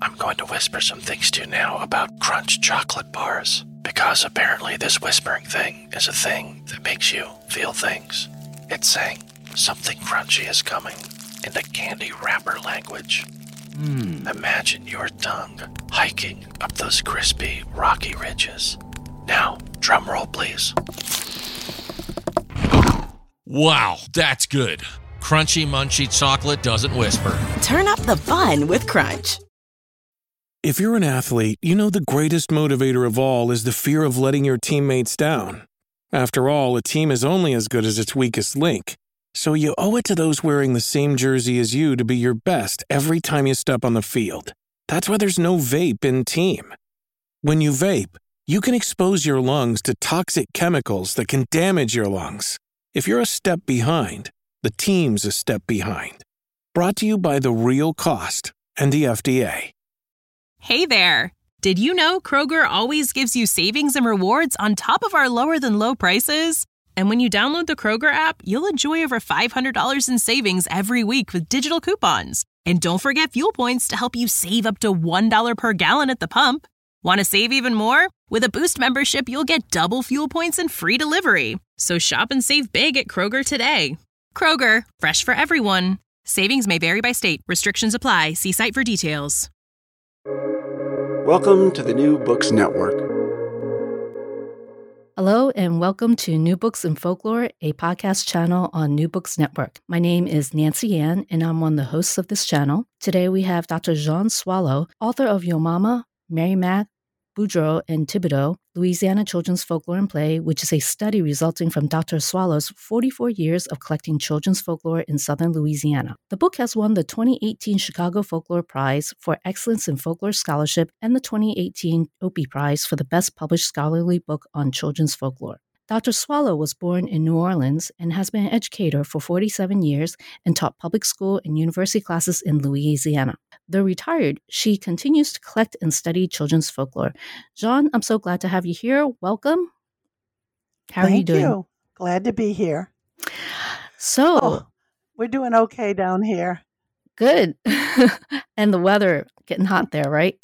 I'm going to whisper some things to you now about Crunch chocolate bars, because apparently this whispering thing is a thing that makes you feel things. It's saying something crunchy is coming in the candy wrapper language. Imagine your tongue hiking up those crispy, rocky ridges. Now, drum roll, please. Wow, that's good. Crunchy, munchy chocolate doesn't whisper. Turn up the fun with Crunch. If you're an athlete, you know the greatest motivator of all is the fear of letting your teammates down. After all, a team is only as good as its weakest link. So you owe it to those wearing the same jersey as you to be your best every time you step on the field. That's why there's no vape in team. When you vape, you can expose your lungs to toxic chemicals that can damage your lungs. If you're a step behind, the team's a step behind. Brought to you by The Real Cost and the FDA. Hey there! Did you know Kroger always gives you savings and rewards on top of our lower-than-low prices? And when you download the Kroger app, you'll enjoy over $500 in savings every week with digital coupons. And don't forget fuel points to help you save up to $1 per gallon at the pump. Want to save even more? With a Boost membership, you'll get double fuel points and free delivery. So shop and save big at Kroger today. Kroger, fresh for everyone. Savings may vary by state. Restrictions apply. See site for details. Welcome to the New Books Network. Hello and welcome to New Books in Folklore, a podcast channel on New Books Network. My name is Nancy Ann and I'm one of the hosts of this channel. Today we have Dr. Jean Swallow, author of Yo Mama, Merrimack, Boudreaux, and Thibodeau, Louisiana Children's Folklore and Play, which is a study resulting from Dr. Swallow's 44 years of collecting children's folklore in southern Louisiana. The book has won the 2018 Chicago Folklore Prize for Excellence in Folklore Scholarship and the 2018 Opie Prize for the Best Published Scholarly Book on Children's Folklore. Dr. Swallow was born in New Orleans and has been an educator for 47 years and taught public school and university classes in Louisiana. Though retired, she continues to collect and study children's folklore. Jean, I'm so glad to have you here. Welcome. How are you doing? Thank you. Glad to be here. So, we're doing okay down here. Good. And the weather getting hot there, right?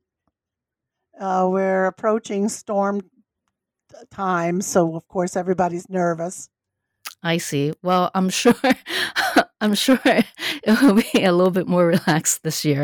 We're approaching storm time, so of course everybody's nervous. I see. Well, I'm sure it will be a little bit more relaxed this year.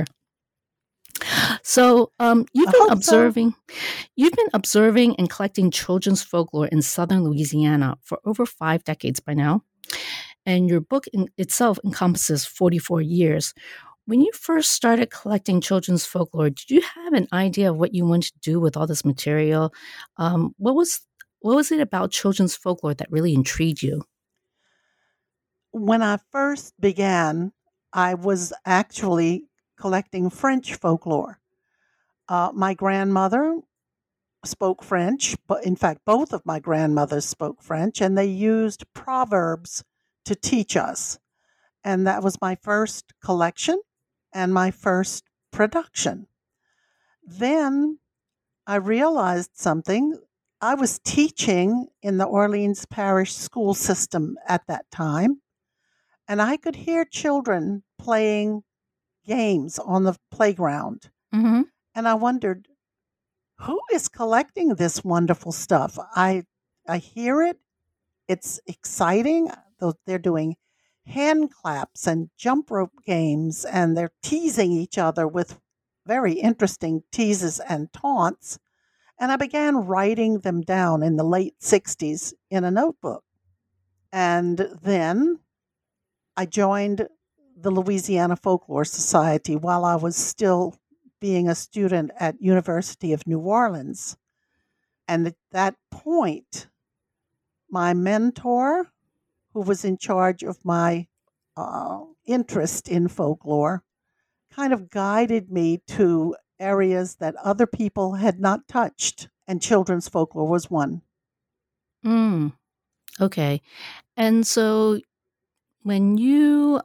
So, you've been observing and collecting children's folklore in southern Louisiana for over 5 decades by now, and your book in itself encompasses 44 years. When you first started collecting children's folklore, did you have an idea of what you wanted to do with all this material? What was it about children's folklore that really intrigued you? When I first began, I was actually collecting French folklore. My grandmother spoke French, but in fact, both of my grandmothers spoke French, and they used proverbs to teach us. And that was my first collection and my first production. Then I realized something. I was teaching in the Orleans Parish school system at that time, and I could hear children playing games on the playground. Mm-hmm. And I wondered, who is collecting this wonderful stuff? I hear it. It's exciting. They're doing hand claps and jump rope games, and they're teasing each other with very interesting teases and taunts. And I began writing them down in the late 60s in a notebook. And then I joined the Louisiana Folklore Society while I was still being a student at University of New Orleans. And at that point, my mentor, who was in charge of my interest in folklore, kind of guided me to areas that other people had not touched, and children's folklore was one. Okay. And so when you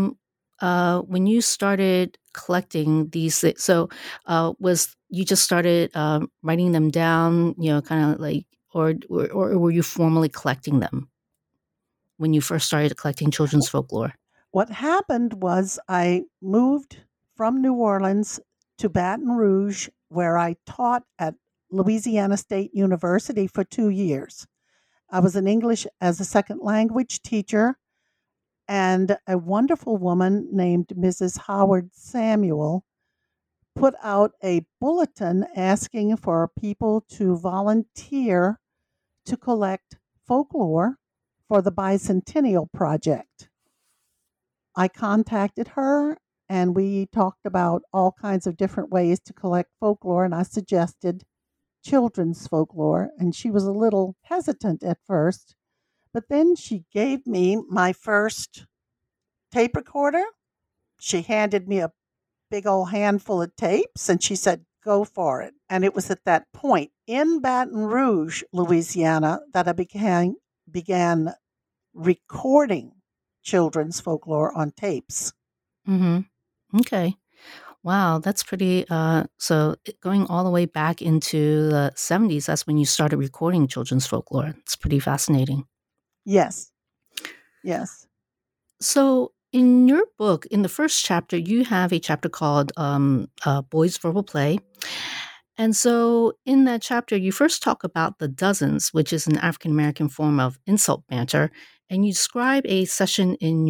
started collecting these, was you just started writing them down, kind of like, or were you formally collecting them when you first started collecting children's folklore? What happened was I moved from New Orleans to Baton Rouge, where I taught at Louisiana State University for 2 years. I was an English as a second language teacher, and a wonderful woman named Mrs. Howard Samuel put out a bulletin asking for people to volunteer to collect folklore for the Bicentennial Project. I contacted her and we talked about all kinds of different ways to collect folklore, and I suggested children's folklore, and she was a little hesitant at first, but then she gave me my first tape recorder. She handed me a big old handful of tapes and she said, go for it. And it was at that point in Baton Rouge, Louisiana, that I began recording children's folklore on tapes. Mm-hmm. Okay. Wow, that's pretty. So going all the way back into the 70s, that's when you started recording children's folklore. It's pretty fascinating. Yes. Yes. So in your book, in the first chapter, you have a chapter called Boys Verbal Play. And so in that chapter, you first talk about the dozens, which is an African-American form of insult banter. And you describe a session in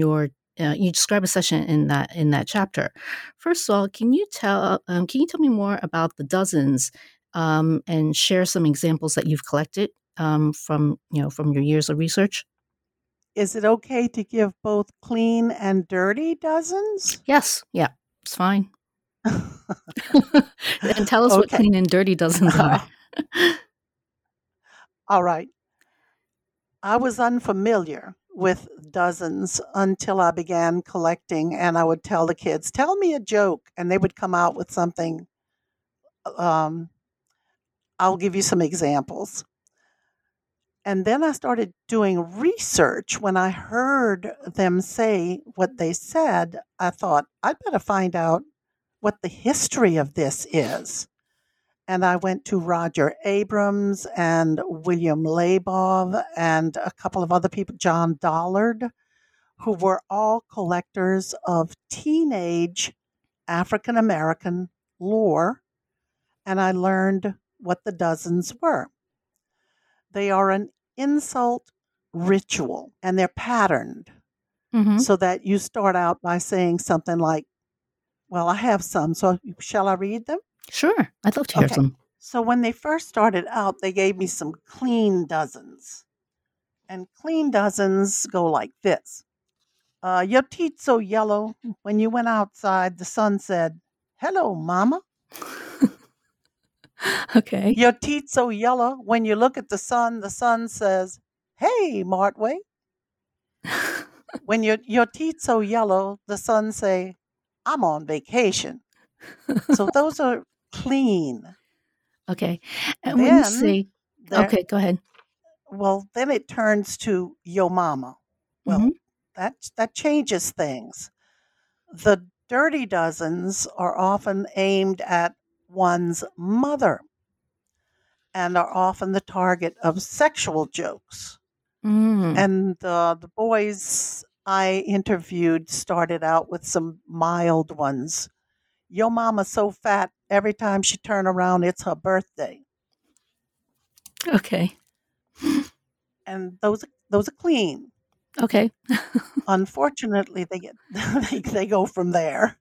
that chapter. First of all, can you tell me more about the dozens and share some examples that you've collected from your years of research? Is it okay to give both clean and dirty dozens? Yes. Yeah, it's fine. And tell us what Okay. clean and dirty dozens are. All right. I was unfamiliar with dozens until I began collecting, and I would tell the kids, tell me a joke, and they would come out with something. I'll give you some examples. And then I started doing research. When I heard them say what they said, I thought, I'd better find out what the history of this is. And I went to Roger Abrams and William Labov and a couple of other people, John Dollard, who were all collectors of teenage African American lore. And I learned what the dozens were. They are an insult ritual, and they're patterned so that you start out by saying something like, well, I have some, so shall I read them? Sure. I'd love to hear some. So when they first started out, they gave me some clean dozens. And clean dozens go like this. Your teeth so yellow, when you went outside, the sun said, hello, mama. Okay. Your teeth so yellow, when you look at the sun says, hey, Martway. When your teeth so yellow, the sun say, I'm on vacation. So those are clean. Okay. And when you Then say, okay, go ahead. Well, then it turns to yo mama. Well, that changes things. The dirty dozens are often aimed at one's mother and are often the target of sexual jokes. And the boys I interviewed started out with some mild ones. Yo mama's so fat, every time she turn around, it's her birthday. Okay. And those are clean. Okay. Unfortunately, they go from there.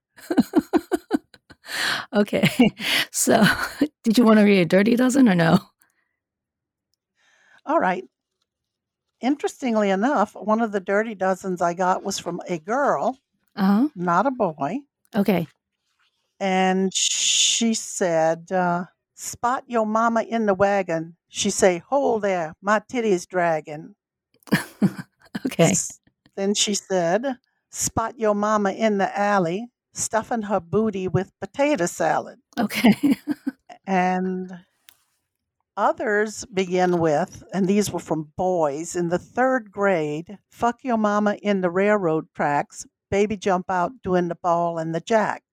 Okay. So, did you want to read a dirty dozen or no? All right. Interestingly enough, one of the dirty dozens I got was from a girl, not a boy. Okay. And she said, spot your mama in the wagon. She say, hold there, my titty's dragging. Okay. Then she said, spot your mama in the alley, stuffing her booty with potato salad. Okay. And others begin with, and these were from boys in the 3rd grade, fuck your mama in the railroad tracks, baby jump out doing the ball and the jack.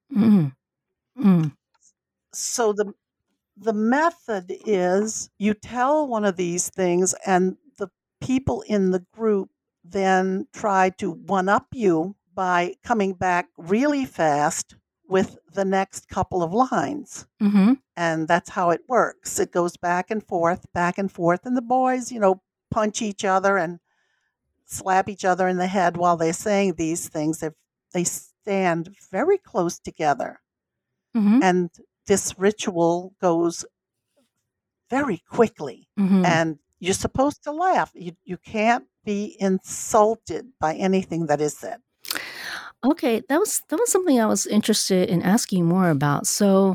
So the method is you tell one of these things and the people in the group then try to one-up you by coming back really fast with the next couple of lines. Mm-hmm. And that's how it works. It goes back and forth, and the boys, punch each other and slap each other in the head while they're saying these things. They stand very close together. Mm-hmm. And this ritual goes very quickly. Mm-hmm. And you're supposed to laugh. You can't be insulted by anything that is said. Okay, that was something I was interested in asking more about. So,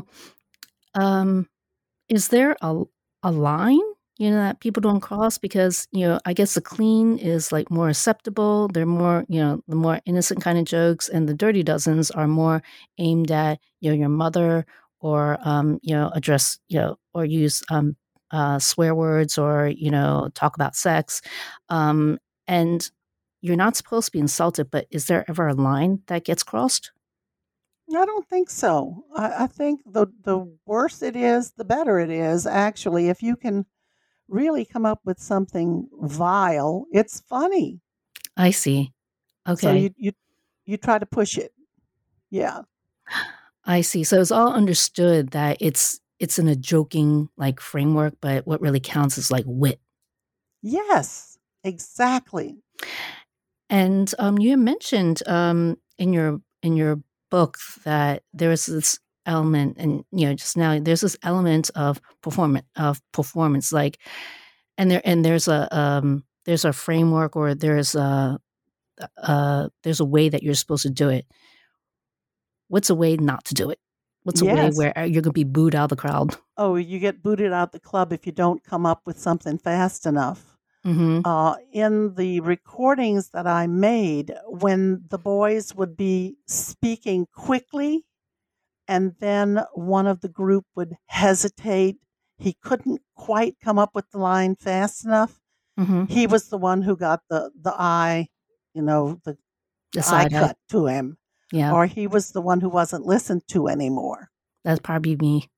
is there a line, that people don't cross? Because, I guess the clean is like more acceptable. They're more, the more innocent kind of jokes, and the dirty dozens are more aimed at, your mother, or, address, or use swear words, or, talk about sex. And you're not supposed to be insulted, but is there ever a line that gets crossed? I don't think so. I think the worse it is, the better it is. Actually, if you can really come up with something vile, it's funny. I see. So Okay. you try to push it. Yeah. I see. So it's all understood that it's in a joking like framework, but what really counts is like wit. Yes, exactly. And you had mentioned in your book that there is this element, and just now there's this element of performance, like, and there's a framework, or there's a way that you're supposed to do it. What's a way not to do it? What's a way Yes. where you're going to be booed out of the crowd? Oh, you get booted out the club if you don't come up with something fast enough. Mm-hmm. In the recordings that I made, when the boys would be speaking quickly and then one of the group would hesitate, he couldn't quite come up with the line fast enough. Mm-hmm. He was the one who got the eye, the eye side eye. cut to him. Yeah, Or he was the one who wasn't listened to anymore. that's probably me.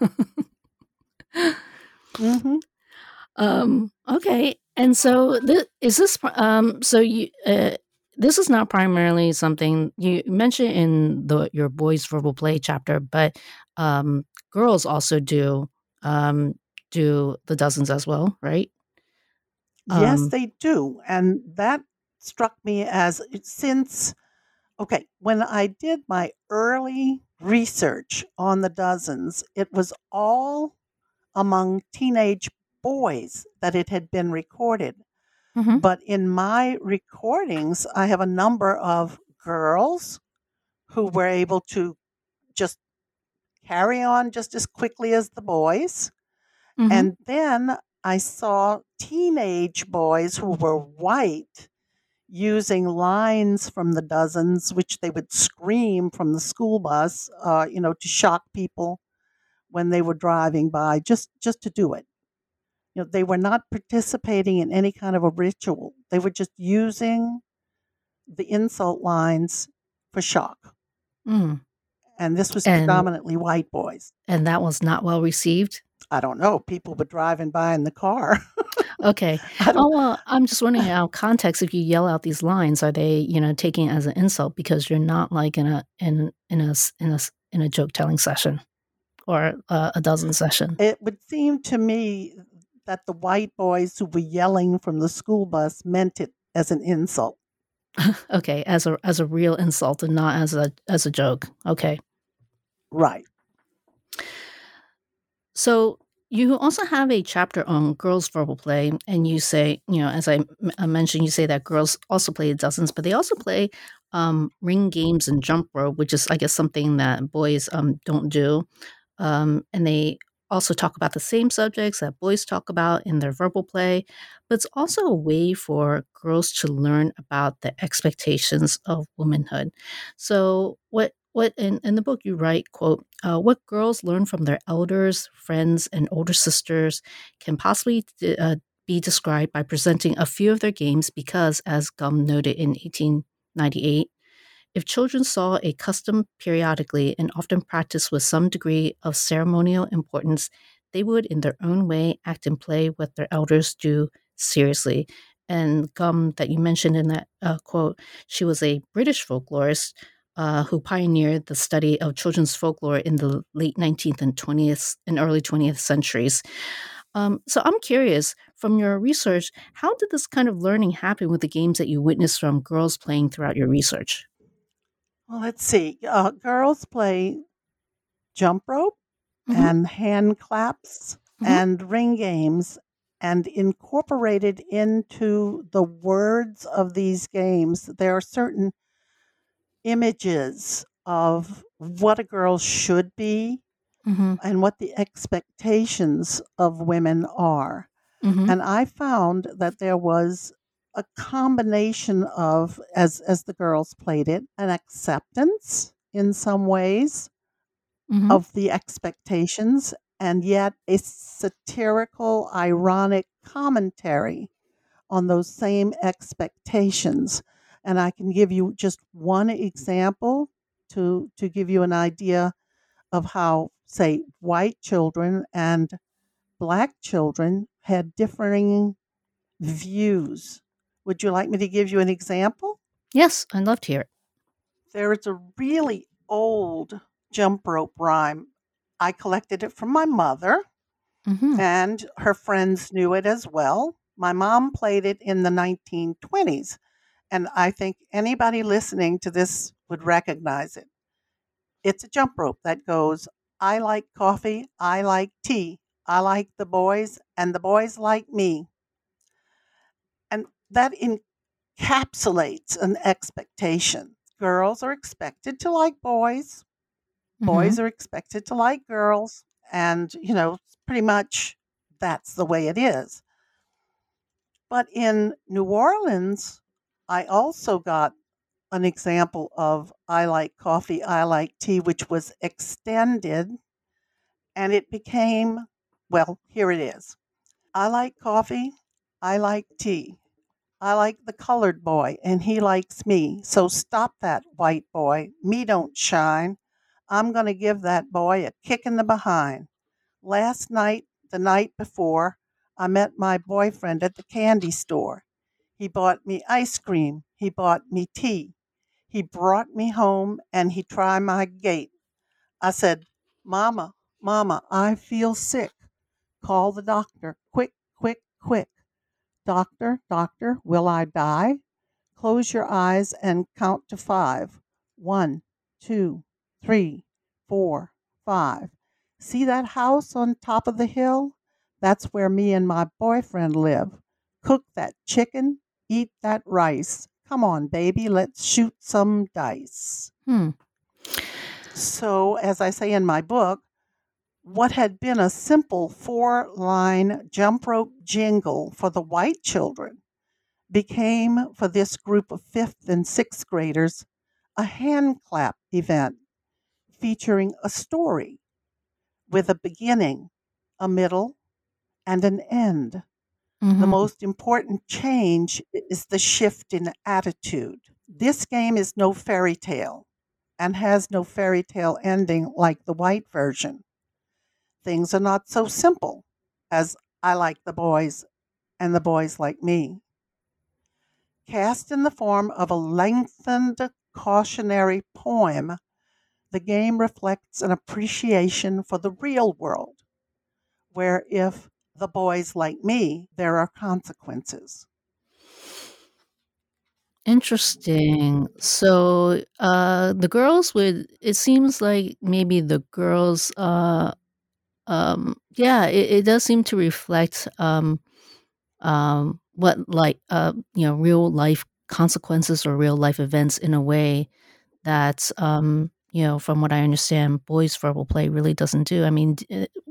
Mm-hmm. Okay, and so is this so you this is not primarily something you mentioned in your boys verbal play chapter, but girls also do the dozens as well, right? Yes, they do. And that struck me as okay, when I did my early research on the dozens, it was all among teenage boys that it had been recorded. Mm-hmm. But in my recordings, I have a number of girls who were able to just carry on just as quickly as the boys. Mm-hmm. And then I saw teenage boys who were white using lines from the dozens, which they would scream from the school bus, to shock people when they were driving by, just to do it. They were not participating in any kind of a ritual. They were just using the insult lines for shock. Mm. And this was predominantly white boys. And that was not well received? I don't know. People were driving by in the car. Okay. Well, I'm just wondering out of context, if you yell out these lines, are they, taking it as an insult because you're not like in a joke telling session or a dozen session? It would seem to me that the white boys who were yelling from the school bus meant it as an insult. Okay, as a real insult and not as a joke. Okay. Right. So you also have a chapter on girls' verbal play, and you say, as I mentioned, you say that girls also play dozens, but they also play ring games and jump rope, which is, I guess, something that boys don't do. And they also talk about the same subjects that boys talk about in their verbal play, but it's also a way for girls to learn about the expectations of womanhood. So what in the book you write, quote, what girls learn from their elders, friends, and older sisters can possibly be described by presenting a few of their games because, as Gum noted in 1898, if children saw a custom periodically and often practiced with some degree of ceremonial importance, they would, in their own way, act and play what their elders do seriously. And Gum, that you mentioned in that quote, she was a British folklorist who pioneered the study of children's folklore in the late 19th and 20th and early 20th centuries. So I'm curious, from your research, how did this kind of learning happen with the games that you witnessed from girls playing throughout your research? Well, let's see. Girls play jump rope Mm-hmm. and hand claps and ring games, and incorporated into the words of these games, there are certain images of what a girl should be Mm-hmm. and what the expectations of women are. Mm-hmm. And I found that there was a combination of, as the girls played it, an acceptance in some ways Mm-hmm. of the expectations, and yet a satirical, ironic commentary on those same expectations. And I can give you just one example to give you an idea of how, say, white children and black children had differing views. Would you like me to give you an example? Yes, I'd love to hear it. There is a really old jump rope rhyme. I collected it from my mother, Mm-hmm. and her friends knew it as well. My mom played it in the 1920s, and I think anybody listening to this would recognize it. It's a jump rope that goes, I like coffee, I like tea, I like the boys, and the boys like me. And that encapsulates an expectation. Girls are expected to like boys, Mm-hmm. boys are expected to like girls, and, pretty much that's the way it is. But in New Orleans, I also got an example of I like coffee, I like tea, which was extended, and it became, well, here it is. I like coffee, I like tea. I like the colored boy, and he likes me. So stop that, white boy. Me don't shine. I'm going to give that boy a kick in the behind. Last night, the night before, I met my boyfriend at the candy store. He bought me ice cream. He bought me tea. He brought me home, and he tried my gait. I said, Mama, Mama, I feel sick. Call the doctor. Quick, quick, quick. Doctor, doctor, will I die? Close your eyes and count to 5. 1, 2, 3, 4, 5. See that house on top of the hill? That's where me and my boyfriend live. Cook that chicken, eat that rice. Come on, baby, let's shoot some dice. Hmm. So, as I say in my book, what had been a simple 4-line jump rope jingle for the white children became, for this group of 5th and 6th graders, a hand clap event featuring a story with a beginning, a middle, and an end. The Mm-hmm. most important change is the shift in attitude. This game is no fairy tale and has no fairy tale ending like the white version. Things are not so simple as I like the boys and the boys like me. Cast in the form of a lengthened cautionary poem, the game reflects an appreciation for the real world, where if the boys like me, there are consequences. Interesting. So, the girls would. It seems like maybe the girls. Yeah, it does seem to reflect what real life consequences or real life events in a way that from what I understand, boys verbal play really doesn't do. I mean,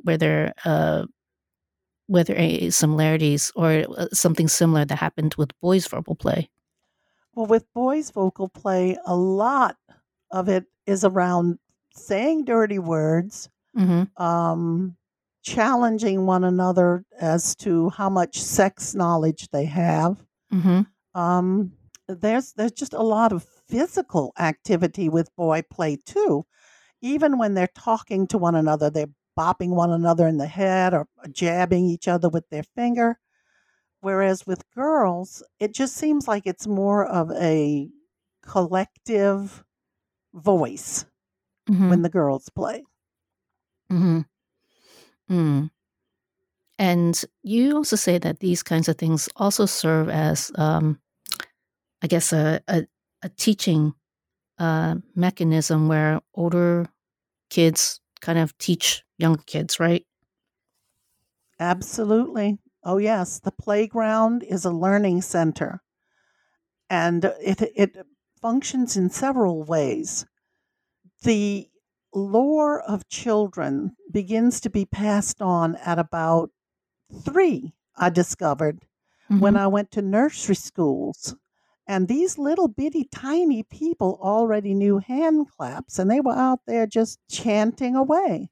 were there any similarities or something similar that happened with boys verbal play? Well, with boys' vocal play, a lot of it is around saying dirty words, Mm-hmm. challenging one another as to how much sex knowledge they have. Mm-hmm. There's just a lot of physical activity with boy play too. Even when they're talking to one another, they're bopping one another in the head or jabbing each other with their finger. Whereas with girls, it just seems like it's more of a collective voice Mm-hmm. when the girls play. Mm-hmm. Mm. And you also say that these kinds of things also serve as, I guess, a teaching mechanism where older kids kind of teach younger kids, right? Absolutely. Oh, yes. The playground is a learning center, and it functions in several ways. The lore of children begins to be passed on at about 3, I discovered, when I went to nursery schools. And these little bitty tiny people already knew hand claps, and they were out there just chanting away.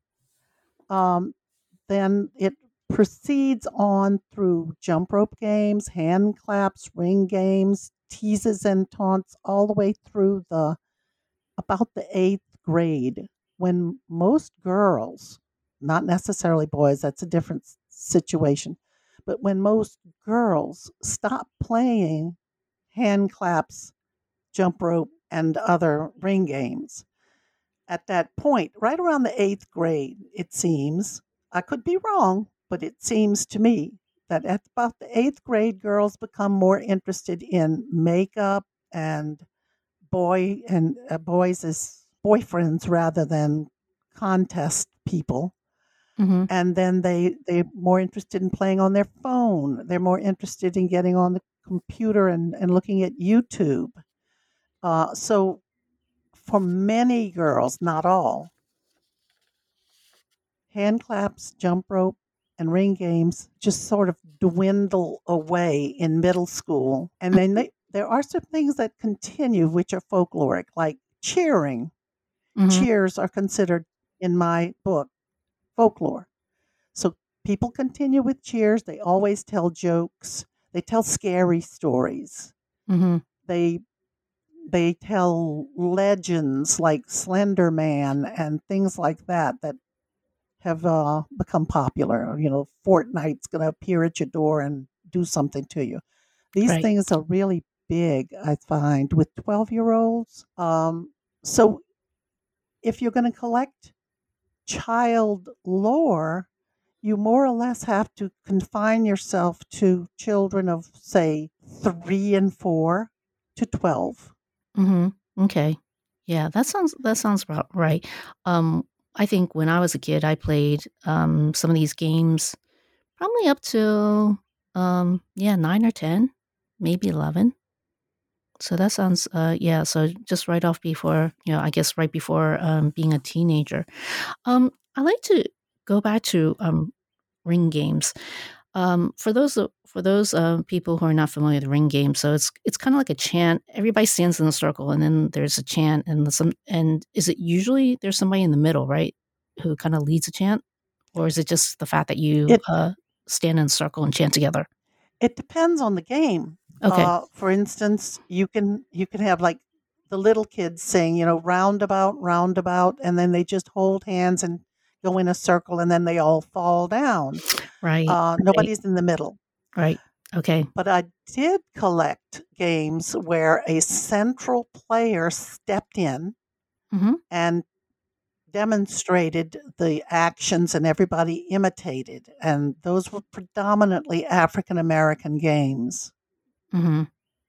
Then it proceeds on through jump rope games, hand claps, ring games, teases and taunts, all the way through about the 8th grade, when most girls, not necessarily boys, that's a different situation, but when most girls stop playing hand claps, jump rope, and other ring games. At that point, right around the 8th grade, it seems, I could be wrong, but it seems to me that at about the 8th grade, girls become more interested in makeup and boys as boyfriends rather than contest people. Mm-hmm. And then they're more interested in playing on their phone. They're more interested in getting on the computer and looking at YouTube. So for many girls, not all, hand claps, jump rope, and ring games just sort of dwindle away in middle school. And then there are some things that continue, which are folkloric, like cheering. Mm-hmm. Cheers are considered, in my book, folklore. So people continue with cheers. They always tell jokes. They tell scary stories. Mm-hmm. They tell legends like Slender Man and things like that have become popular. You know, Fortnite's going to appear at your door and do something to you. These Right. things are really big, I find, with 12-year-olds. So if you're going to collect child lore, you more or less have to confine yourself to children of, say, 3 and 4 to 12. Mm-hmm. Okay. Yeah, that sounds about right. I think when I was a kid, I played some of these games probably up to 9 or 10, maybe 11. So that sounds so just right off before, I guess right before being a teenager. I like to go back to ring games. For those people who are not familiar with ring games, so it's kind of like a chant. Everybody stands in a circle, and then there's a chant, and is it usually there's somebody in the middle, right, who kind of leads a chant, or is it just the fact that you stand in a circle and chant together? It depends on the game. Okay. For instance, you can have like the little kids saying, roundabout, roundabout, and then they just hold hands and go in a circle, and then they all fall down. Right. Nobody's in the middle. Right. Okay. But I did collect games where a central player stepped in Mm-hmm. and demonstrated the actions, and everybody imitated. And those were predominantly African American games. Mm-hmm.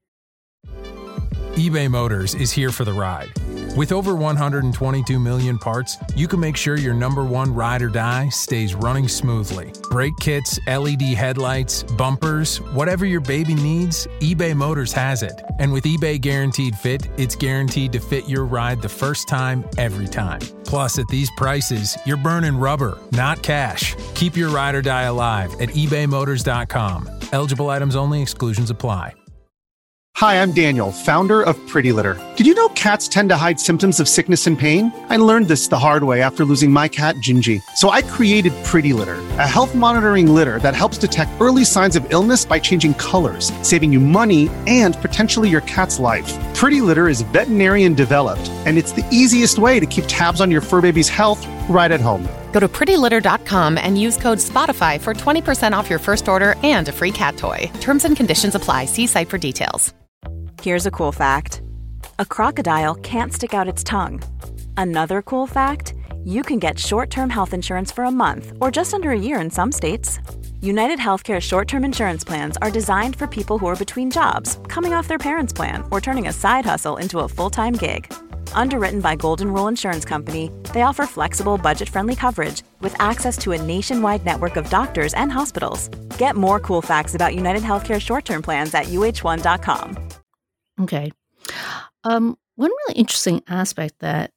eBay Motors is here for the ride. With over 122 million parts, you can make sure your number one ride or die stays running smoothly. Brake kits, LED headlights, bumpers, whatever your baby needs, eBay Motors has it. And with eBay Guaranteed Fit, it's guaranteed to fit your ride the first time, every time. Plus, at these prices, you're burning rubber, not cash. Keep your ride or die alive at ebaymotors.com. Eligible items only. Exclusions apply. Hi, I'm Daniel, founder of Pretty Litter. Did you know cats tend to hide symptoms of sickness and pain? I learned this the hard way after losing my cat, Gingy. So I created Pretty Litter, a health monitoring litter that helps detect early signs of illness by changing colors, saving you money and potentially your cat's life. Pretty Litter is veterinarian developed, and it's the easiest way to keep tabs on your fur baby's health right at home. Go to prettylitter.com and use code SPOTIFY for 20% off your first order and a free cat toy. Terms and conditions apply. See site for details. Here's a cool fact. a crocodile can't stick out its tongue. Another cool fact, you can get short-term health insurance for a month or just under a year in some states. United Healthcare short-term insurance plans are designed for people who are between jobs, coming off their parents' plan, or turning a side hustle into a full-time gig. Underwritten by Golden Rule Insurance Company, they offer flexible, budget-friendly coverage with access to a nationwide network of doctors and hospitals. Get more cool facts about United Healthcare short-term plans at uh1.com. Okay. One really interesting aspect that,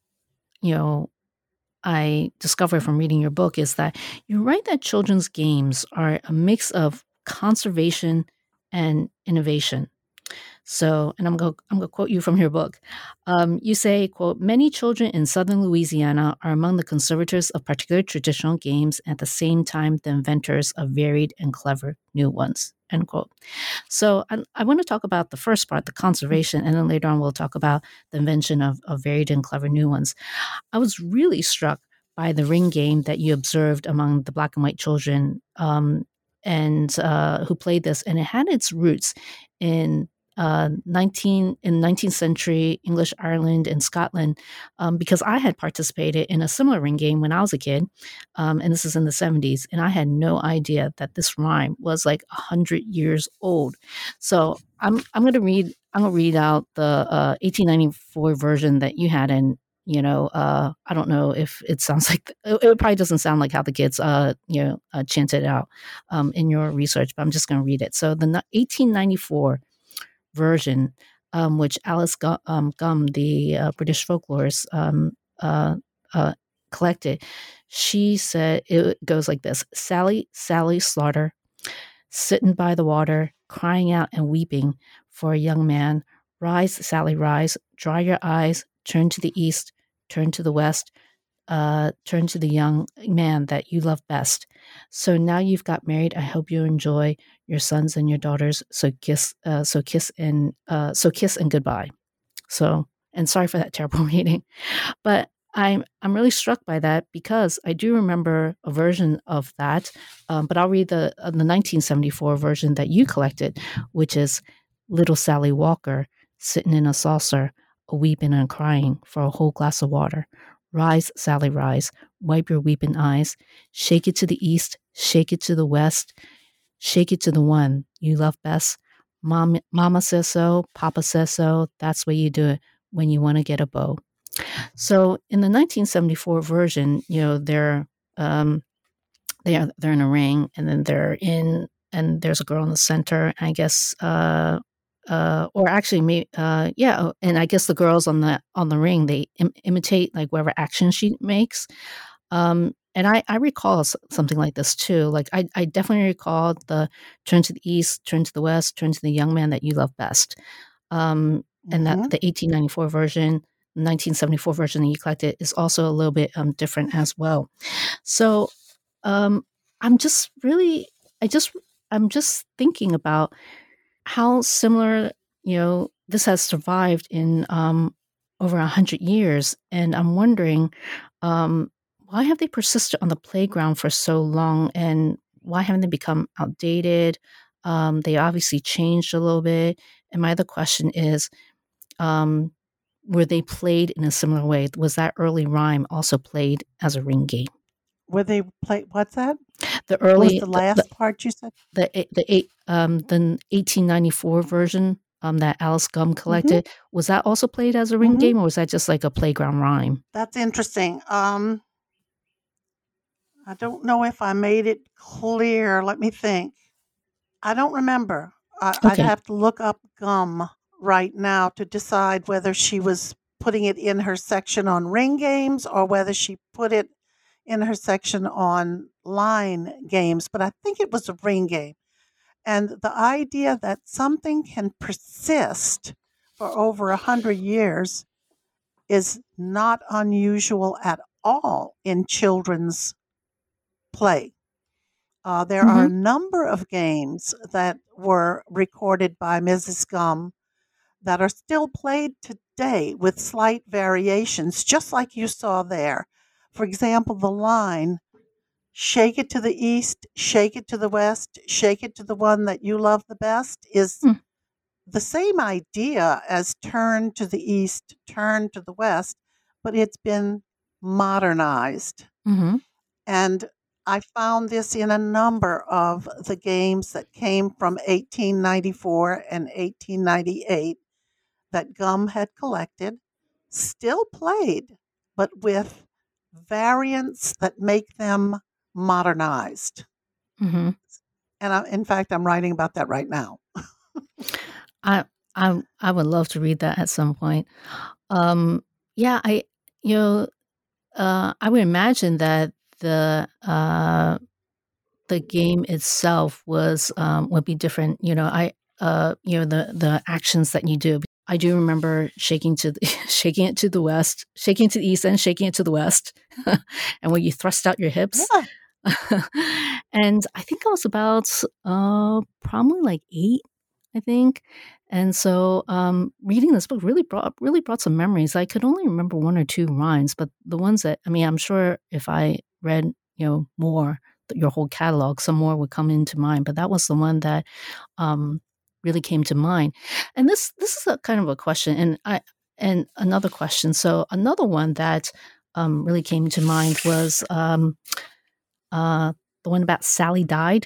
I discovered from reading your book is that you write that children's games are a mix of conservation and innovation. So, and I'm going to quote you from your book. You say, quote, many children in southern Louisiana are among the conservators of particular traditional games, at the same time, the inventors of varied and clever new ones, end quote. So I want to talk about the first part, the conservation, and then later on we'll talk about the invention of varied and clever new ones. I was really struck by the ring game that you observed among the black and white children and who played this, and it had its roots in 19th century English Ireland and Scotland, because I had participated in a similar ring game when I was a kid, and this is in the 70s, and I had no idea that this rhyme was like 100 years old. So I'm going to read out the 1894 version that you had, and I don't know if it sounds like it probably doesn't sound like how the kids chanted it out in your research, but I'm just going to read it. So the 1894 version, which Alice Gumm, the British folklorist, collected, she said it goes like this: Sally, Sally Slaughter, sitting by the water, crying out and weeping for a young man. Rise, Sally, rise, dry your eyes, turn to the east, turn to the west, turn to the young man that you love best. So now you've got married. I hope you enjoy your sons and your daughters. So kiss and goodbye. So, and sorry for that terrible reading, but I'm really struck by that because I do remember a version of that. But I'll read the 1974 version that you collected, which is little Sally Walker sitting in a saucer, a weeping and crying for a whole glass of water. Rise, Sally, rise, wipe your weeping eyes, shake it to the east, shake it to the west, shake it to the one you love best. Mama says so, Papa says so, that's why you do it when you want to get a beau. So in the 1974 version, they're in a ring, and then and there's a girl in the center, I guess, or actually, and I guess the girls on the ring, they imitate like whatever action she makes, and I recall something like this too. Like I definitely recall the turn to the east, turn to the west, turn to the young man that you love best, and that the 1894 version, 1974 version that you collected is also a little bit different as well. So I'm just thinking about how similar, this has survived in over 100 years. And I'm wondering, why have they persisted on the playground for so long, and why haven't they become outdated? They obviously changed a little bit. And my other question is, were they played in a similar way? Was that early rhyme also played as a ring game? Were they played? What's that? The early, what was the last part you said? The 1894 version that Alice Gumm collected, was that also played as a ring game, or was that just like a playground rhyme? That's interesting. I don't know if I made it clear. Let me think. I don't remember. I'd have to look up Gumm right now to decide whether she was putting it in her section on ring games or whether she put it in her section on line games, but I think it was a ring game. And the idea that something can persist for over 100 years is not unusual at all in children's play. There are a number of games that were recorded by Mrs. Gumm that are still played today with slight variations, just like you saw there. For example, the line, shake it to the east, shake it to the west, shake it to the one that you love the best, is the same idea as turn to the east, turn to the west, but it's been modernized. Mm-hmm. And I found this in a number of the games that came from 1894 and 1898 that Gum had collected, still played, but with variants that make them modernized. Mm-hmm. And in fact, I'm writing about that right now. I would love to read that at some point. Yeah, I would imagine that the game itself would be different. The actions that you do. I do remember shaking shaking it to the west, shaking to the east, and shaking it to the west, and when you thrust out your hips. Yeah. And I think I was about probably like 8, I think. And so reading this book really brought some memories. I could only remember 1 or 2 rhymes, but the ones that, I'm sure if I read, more, your whole catalog, some more would come into mind. But that was the one that really came to mind. And this is a kind of a question, and another question. So another one that really came to mind was the one about Sally Died.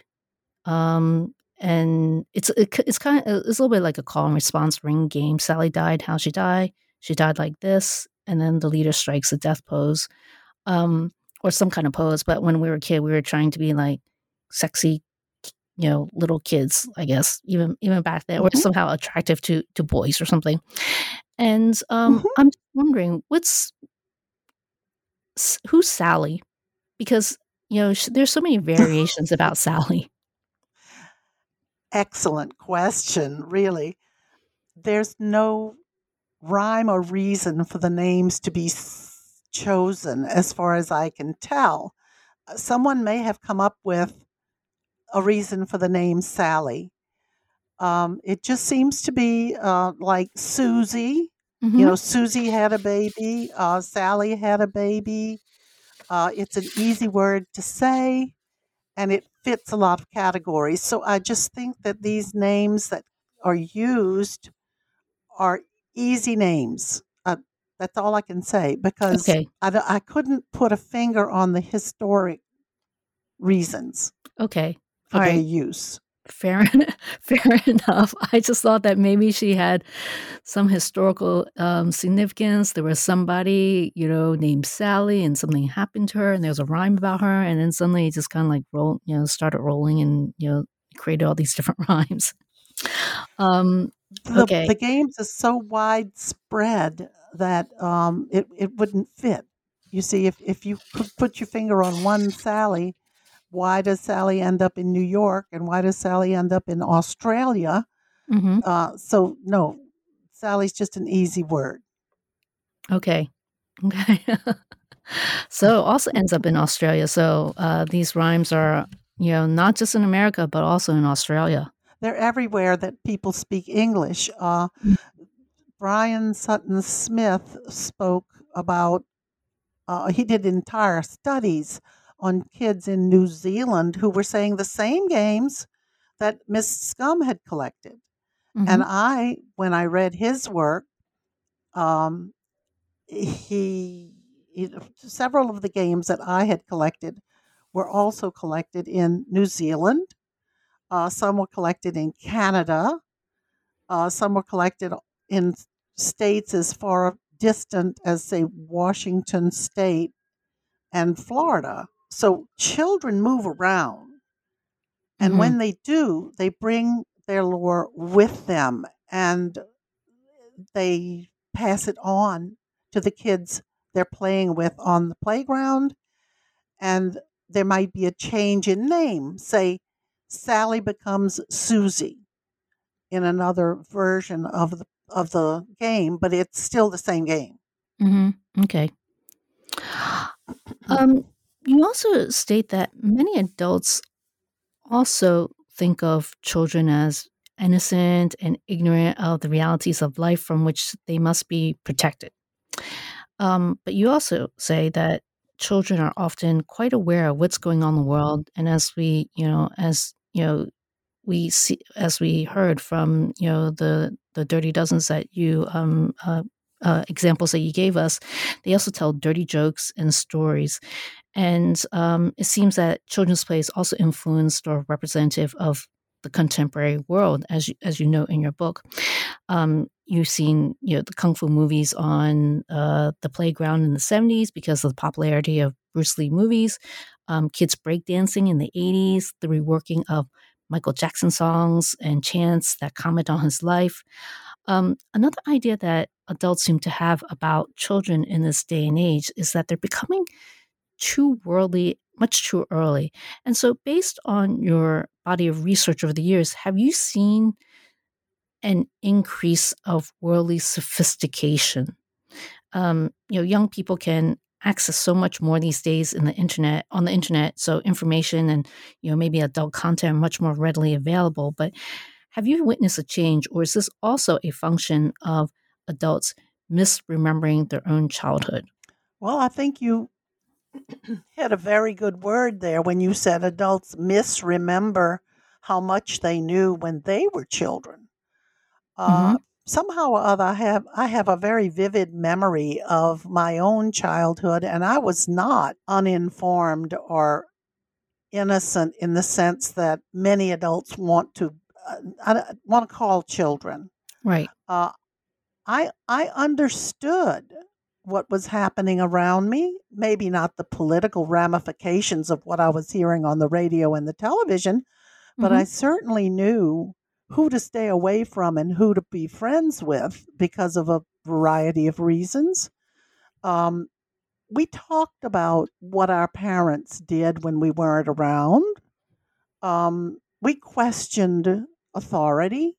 And it's kind of, it's a little bit like a call and response ring game. Sally died. How she died? She died like this, and then the leader strikes a death pose, or some kind of pose. But when we were a kid, we were trying to be like sexy, little kids, I guess, even back then, or somehow attractive to boys or something. And I'm just wondering, who's Sally? Because there's so many variations about Sally. Excellent question, really. There's no rhyme or reason for the names to be chosen, as far as I can tell. Someone may have come up with a reason for the name Sally. It just seems to be like Susie. Susie had a baby. Sally had a baby. It's an easy word to say, and it fits a lot of categories. So I just think that these names that are used are easy names. That's all I can say, because I couldn't put a finger on the historic reasons for their use. Fair enough. I just thought that maybe she had some historical significance. There was somebody, named Sally, and something happened to her, and there was a rhyme about her, and then suddenly it just kind of like started rolling, and created all these different rhymes. The games is so widespread that it wouldn't fit. You see, if you could put your finger on one Sally, why does Sally end up in New York, and why does Sally end up in Australia? So no, Sally's just an easy word. Okay. So also ends up in Australia. So these rhymes are, not just in America, but also in Australia. They're everywhere that people speak English. Brian Sutton Smith spoke about, he did entire studies on kids in New Zealand who were saying the same games that Miss Scum had collected. And when I read his work, several of the games that I had collected were also collected in New Zealand. Some were collected in Canada. Some were collected in states as far distant as, say, Washington State and Florida. So children move around. And when they do, they bring their lore with them, and they pass it on to the kids they're playing with on the playground. And there might be a change in name. Say, Sally becomes Susie in another version of the game, but it's still the same game. Okay. You also state that many adults also think of children as innocent and ignorant of the realities of life from which they must be protected. But you also say that children are often quite aware of what's going on in the world, and as we heard from the the Dirty Dozens that you examples that you gave us, they also tell dirty jokes and stories. And it seems that children's plays also influenced or representative of the contemporary world, as you note in your book. You've seen, the kung fu movies on the playground in the 70s because of the popularity of Bruce Lee movies. Kids breakdancing in the 80s, the reworking of Michael Jackson songs and chants that comment on his life. Another idea that adults seem to have about children in this day and age is that they're becoming too worldly much too early. And so based on your body of research over the years, have you seen an increase of worldly sophistication? Young people can access so much more these days on the internet, so information and, maybe adult content are much more readily available. But have you witnessed a change, or is this also a function of adults misremembering their own childhood? Well, I think you hit a very good word there when you said adults misremember how much they knew when they were children. Somehow or other, I have a very vivid memory of my own childhood, and I was not uninformed or innocent in the sense that many adults want to call children. Right. I understood what was happening around me, maybe not the political ramifications of what I was hearing on the radio and the television, but I certainly knew who to stay away from and who to be friends with because of a variety of reasons. We talked about what our parents did when we weren't around. We questioned authority.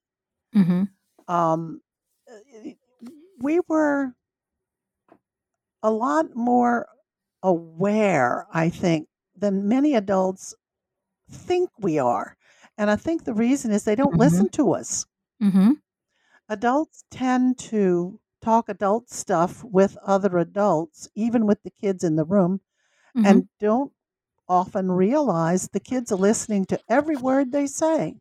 We were a lot more aware, I think, than many adults think we are. And I think the reason is they don't listen to us. Adults tend to talk adult stuff with other adults, even with the kids in the room, and don't often realize the kids are listening to every word they say.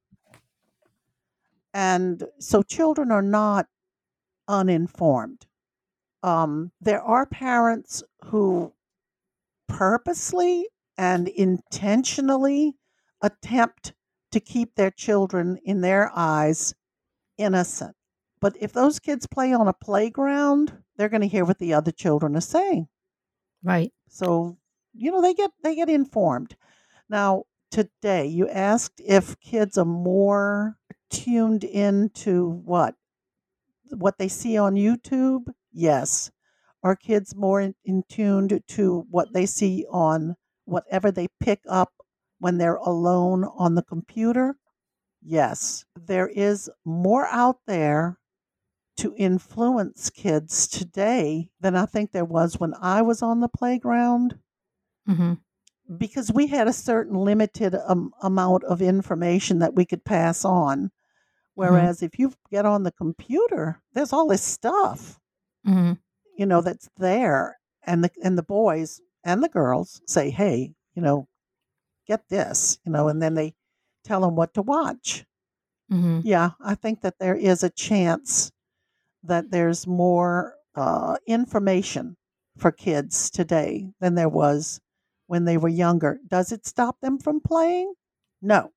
And so children are not uninformed. There are parents who purposely and intentionally attempt to keep their children, in their eyes, innocent. But if those kids play on a playground, they're going to hear what the other children are saying. Right. So, they get informed. Now, today, you asked if kids are more tuned into what they see on YouTube. Yes. Are kids more in tuned to what they see on whatever they pick up when they're alone on the computer? Yes. There is more out there to influence kids today than I think there was when I was on the playground, because we had a certain limited amount of information that we could pass on. Whereas if you get on the computer, there's all this stuff, that's there. And the boys and the girls say, hey, get this, and then they tell them what to watch. Yeah, I think that there is a chance that there's more information for kids today than there was when they were younger. Does it stop them from playing? No.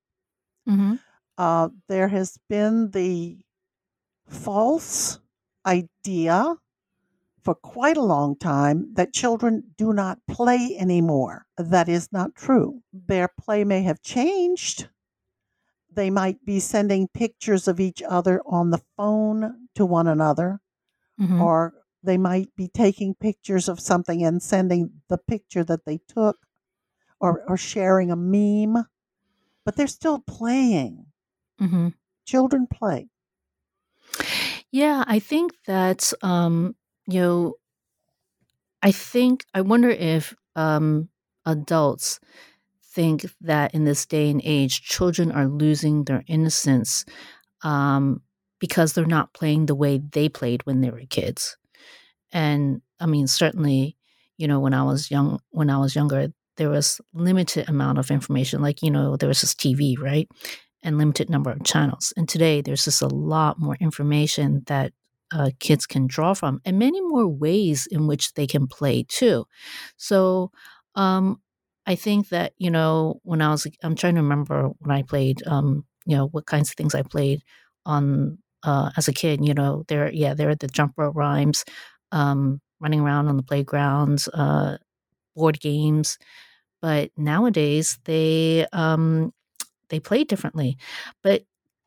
There has been the false idea for quite a long time that children do not play anymore. That is not true. Their play may have changed. They might be sending pictures of each other on the phone to one another, or they might be taking pictures of something and sending the picture that they took, or sharing a meme, but they're still playing. Children play. Yeah, I think that, I wonder if adults think that in this day and age, children are losing their innocence because they're not playing the way they played when they were kids. And I mean, certainly, when I was younger, there was limited amount of information. Like, there was just TV, right? and limited number of channels. And today, there's just a lot more information that kids can draw from, and many more ways in which they can play too. So I think that, when I'm trying to remember when I played, what kinds of things I played on as a kid. There are the jump rope rhymes, running around on the playgrounds, board games. But nowadays they play differently. But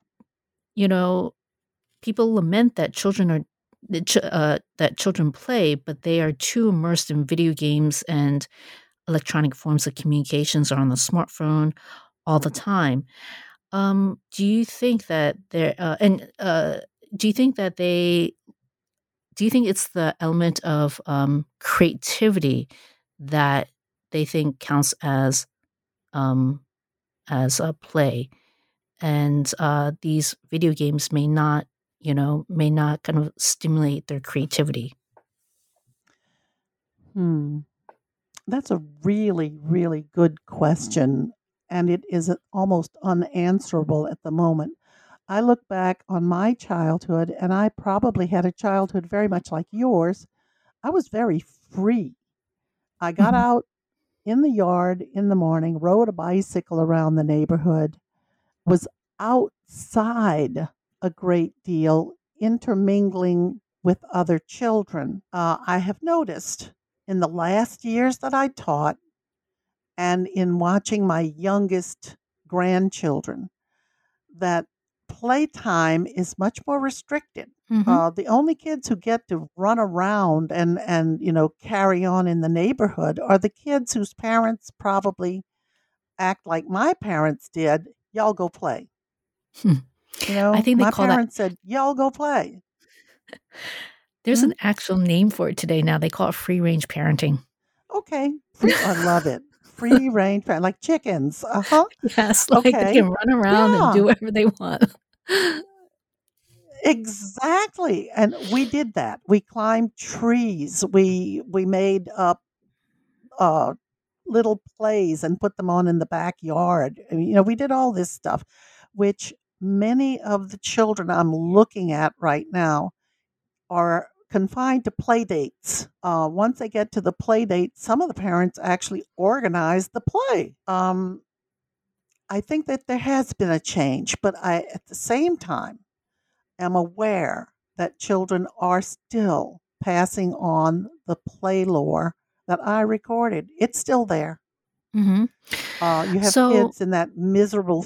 people lament that children play, but they are too immersed in video games and electronic forms of communications, or on the smartphone all the time. Do you think that do you think it's the element of creativity that they think counts as a play, and these video games may not kind of stimulate their creativity? That's a really, really good question, and it is almost unanswerable at the moment. I look back on my childhood, and I probably had a childhood very much like yours. I was very free. I got out in the yard in the morning, rode a bicycle around the neighborhood, was outside a great deal, intermingling with other children. I have noticed in the last years that I taught, and in watching my youngest grandchildren, that playtime is much more restricted. The only kids who get to run around and carry on in the neighborhood are the kids whose parents probably act like my parents did. Y'all go play. I think they my call parents said, y'all go play. There's an actual name for it today now. They call it free range parenting. Okay. I love it. Free range, like chickens. Yes, they can run around and do whatever they want. Exactly. And we did that. We climbed trees. We made up little plays and put them on in the backyard. We did all this stuff, which many of the children I'm looking at right now are confined to play dates. Once they get to the play date, some of the parents actually organize the play. I think that there has been a change, but I, at the same time, am aware that children are still passing on the play lore that I recorded. It's still there. You have kids in that miserable.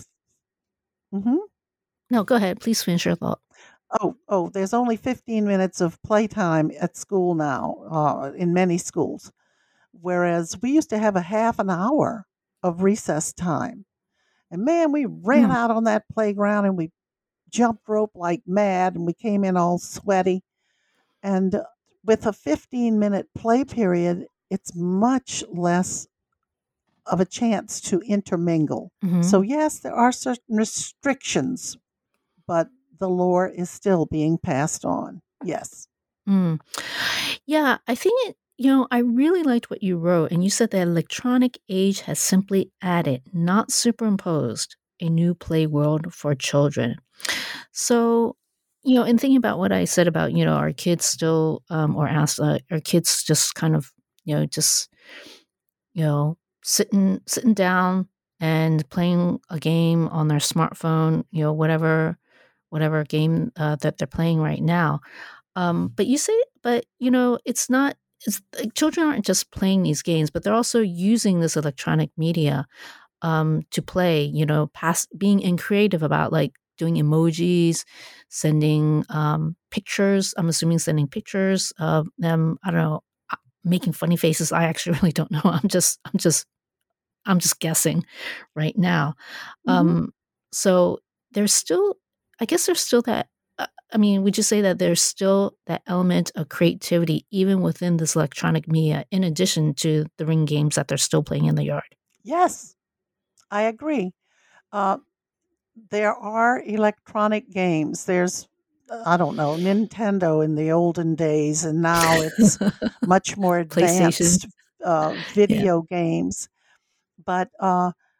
No, go ahead. Please finish your thought. Oh, there's only 15 minutes of playtime at school now, in many schools, whereas we used to have a half an hour of recess time. And man, we ran out on that playground and we jumped rope like mad, and we came in all sweaty. And with a 15-minute play period, it's much less of a chance to intermingle. So yes, there are certain restrictions, but the lore is still being passed on. Yes. Yeah, I think I really liked what you wrote, and you said that electronic age has simply added, not superimposed, a new play world for children. So, in thinking about what I said about, our kids still, or asked, our kids just kind of, just, sitting down and playing a game on their smartphone, whatever game that they're playing right now. But it's not. It's like children aren't just playing these games, but they're also using this electronic media to play. Being creative about like doing emojis, sending pictures. I'm assuming sending pictures of them. I don't know, making funny faces. I actually really don't know. I'm just guessing right now. So there's still, I guess there's still that. Would you say that there's still that element of creativity even within this electronic media, in addition to the ring games that they're still playing in the yard? Yes, I agree. There are electronic games. There's, I don't know, Nintendo in the olden days, and now it's much more advanced video games. But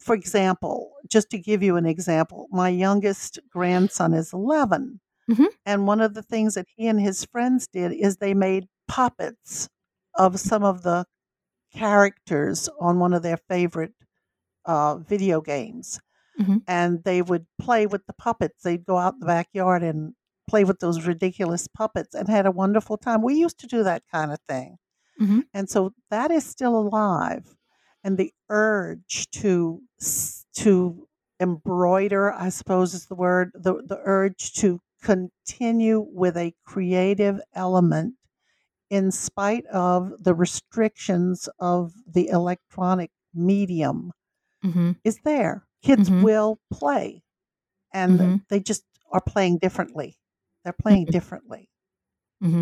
for example, just to give you an example, my youngest grandson is 11. Mm-hmm. And one of the things that he and his friends did is they made puppets of some of the characters on one of their favorite video games. Mm-hmm. And they would play with the puppets. They'd go out in the backyard and play with those ridiculous puppets and had a wonderful time. We used to do that kind of thing. Mm-hmm. And so that is still alive. And the urge to embroider, I suppose is the word, the urge to continue with a creative element in spite of the restrictions of the electronic medium Mm-hmm. is there. Kids Mhm. will play, and Mhm. they just are playing differently. They're playing Mhm. differently. Mm-hmm.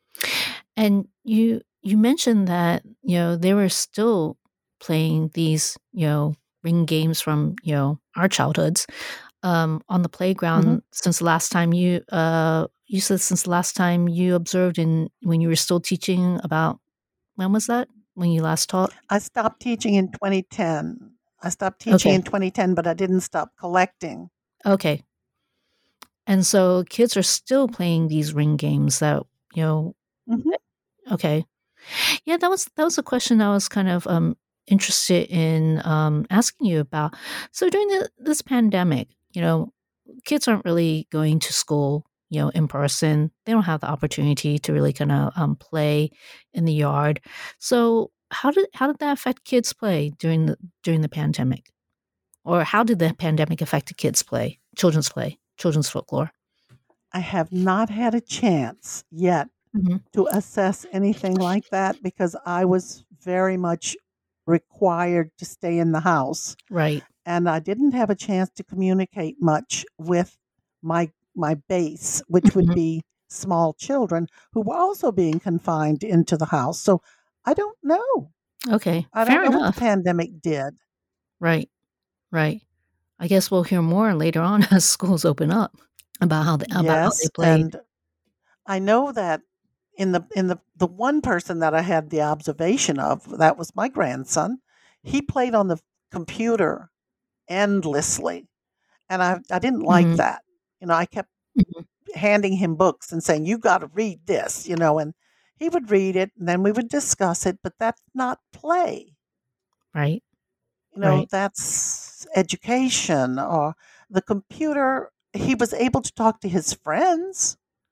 And you mentioned that they were still playing these ring games from our childhoods on the playground since the last time you said since the last time you observed in when you were still teaching about when was that when you last taught? I stopped teaching in 2010. I stopped teaching in 2010, but I didn't stop collecting. Okay. And so kids are still playing these ring games that Mhm. okay. Yeah, that was a question I was kind of interested in asking you about. So during this pandemic, kids aren't really going to school, in person. They don't have the opportunity to really kind of play in the yard. So how did that affect kids' play during the pandemic, or how did the pandemic affect the kids' play, children's folklore? I have not had a chance yet Mm-hmm. to assess anything like that because I was very much required to stay in the house. Right. And I didn't have a chance to communicate much with my base, which would Mhm. be small children who were also being confined into the house. So I don't know. Okay. I Fair don't know what enough. the pandemic did. Right. Right. I guess we'll hear more later on as schools open up about how they Yes, played. and I know that in the one person that I had the observation of, that was my grandson. He played on the computer endlessly, and I didn't like Mhm. that. I kept Mhm. handing him books and saying, "You got to read this," and he would read it, and then we would discuss it. But that's not play. Right. Right. That's education. Or the computer. He was able to talk to his friends.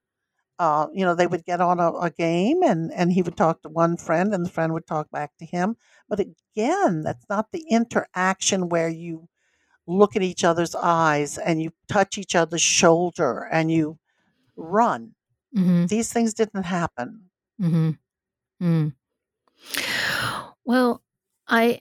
They would get on a game and he would talk to one friend and the friend would talk back to him. But again, that's not the interaction where you look at each other's eyes and you touch each other's shoulder and you run. Mhm. These things didn't happen. Mhm. Mm. Well, I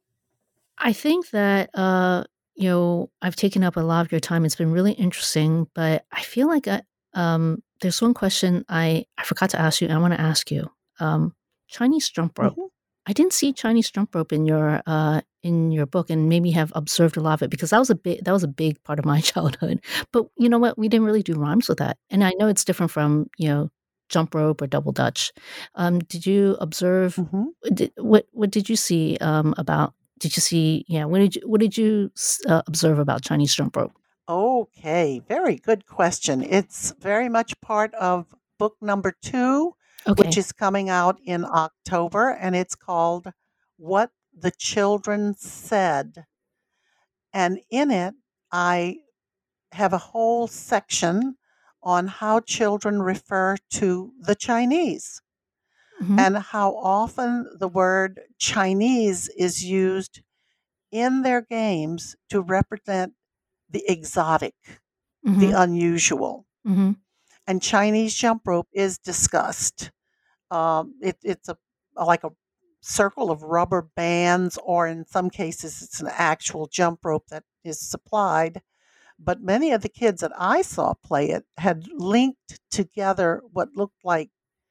think that I've taken up a lot of your time. It's been really interesting, but I feel like there's one question I forgot to ask you. I want to ask you. Chinese jump rope. Mhm. I didn't see Chinese jump rope in your book, and maybe have observed a lot of it because that was a big part of my childhood. But you know what? We didn't really do rhymes with that, and I know it's different from jump rope or double dutch. Did you observe? Mhm. What did you see about? Did you see? Yeah. What did you observe about Chinese jump rope? Okay, very good question. It's very much part of book number 2, which Okay. is coming out in October, and it's called What the Children Said. And in it, I have a whole section on how children refer to the Chinese Mm-hmm. and how often the word Chinese is used in their games to represent the exotic, the Mm-hmm. unusual. Mm-hmm. And Chinese jump rope is discussed. It's like a circle of rubber bands, or in some cases, it's an actual jump rope that is supplied. But many of the kids that I saw play it had linked together what looked like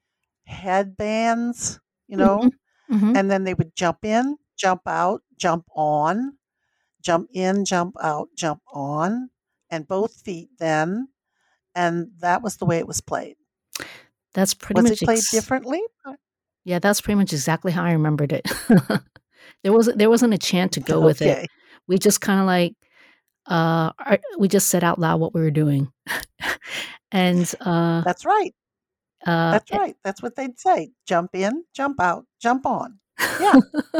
headbands, Mm-hmm. Mm-hmm. and then they would jump in, jump out, jump on, jump in, jump out, jump on, and both feet then. And that was the way it was played. That's pretty Was much it played differently? yeah. That's pretty much exactly how I remembered it. There wasn't a chant to go with it, Okay. we just kind of like, we just said out loud what we were doing. And That's right. That's right. That's what they'd say. Jump in, jump out, jump on. Yeah.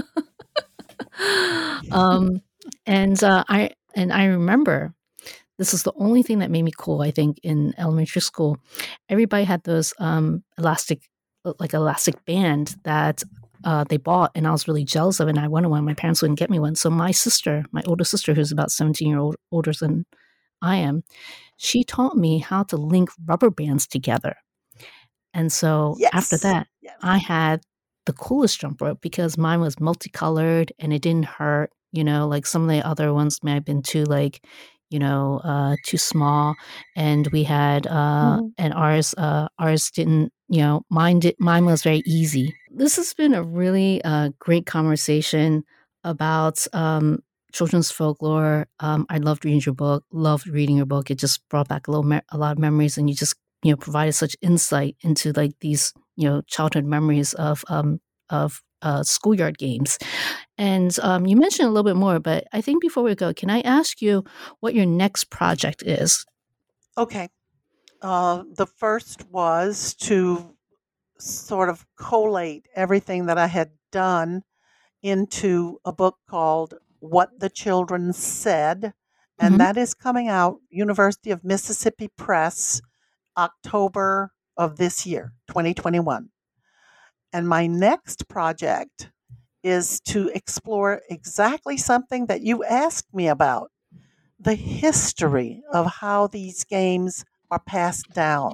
I remember this is the only thing that made me cool, I think, in elementary school. Everybody had those elastic band that they bought, and I was really jealous of it, and I wanted one. My parents wouldn't get me one. So my older sister, who's about 17 years older than I am, she taught me how to link rubber bands together. And so after that, I had the coolest jump rope because mine was multicolored and it didn't hurt, like some of the other ones may have been too small. And we had, and ours didn't, mine was very easy. This has been a really great conversation about children's folklore. I loved reading your book. It just brought back a lot of memories, and you just, provided such insight into like these, childhood memories of schoolyard games. And you mentioned a little bit more, but I think before we go, can I ask you what your next project is? Okay. The first was to sort of collate everything that I had done into a book called What the Children Said, and that is coming out, University of Mississippi Press, October of this year, 2021. And my next project is to explore exactly something that you asked me about, the history of how these games are passed down.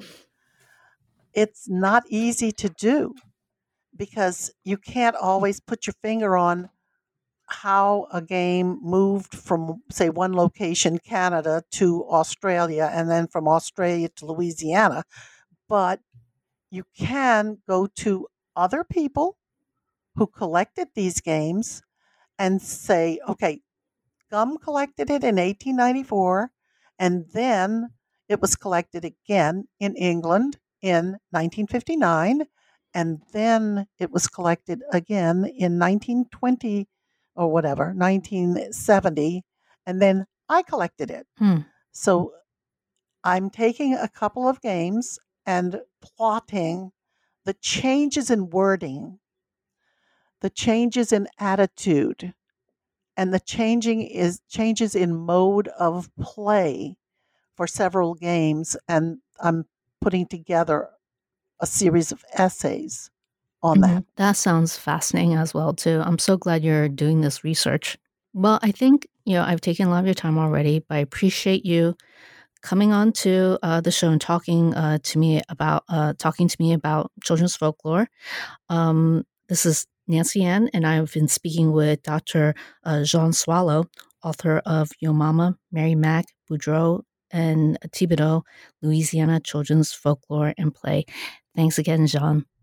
It's not easy to do because you can't always put your finger on how a game moved from, say, one location, Canada, to Australia, and then from Australia to Louisiana. But you can go to other people who collected these games and say, okay, Gum collected it in 1894, and then it was collected again in England in 1959, and then it was collected again in 1920 or whatever, 1970, and then I collected it. So I'm taking a couple of games and plotting the changes in wording, the changes in attitude, and the changes in mode of play for several games. And I'm putting together a series of essays on that. That sounds fascinating as well, too. I'm so glad you're doing this research. Well, I think, I've taken a lot of your time already, but I appreciate you coming on to the show and talking to me about children's folklore. This is Nancy Ann, and I've been speaking with Dr. Jean Swallow, author of Yo Mama, Mary Mac, Boudreaux, and Thibodeau, Louisiana Children's Folklore and Play. Thanks again, Jean.